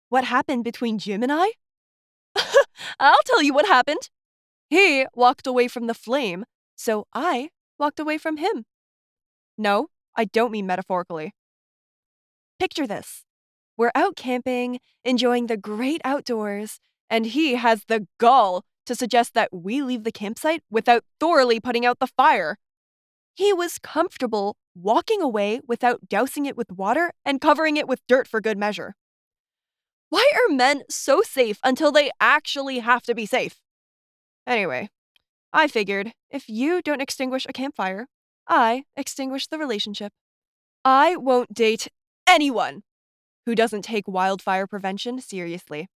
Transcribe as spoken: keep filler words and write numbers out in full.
What happened between Jim and I? I'll tell you what happened. He walked away from the flame, so I walked away from him. No, I don't mean metaphorically. Picture this. We're out camping, enjoying the great outdoors, and he has the gall to suggest that we leave the campsite without thoroughly putting out the fire. He was comfortable walking away without dousing it with water and covering it with dirt for good measure. Why are men so safe until they actually have to be safe? Anyway, I figured if you don't extinguish a campfire, I extinguish the relationship. I won't date anyone who doesn't take wildfire prevention seriously.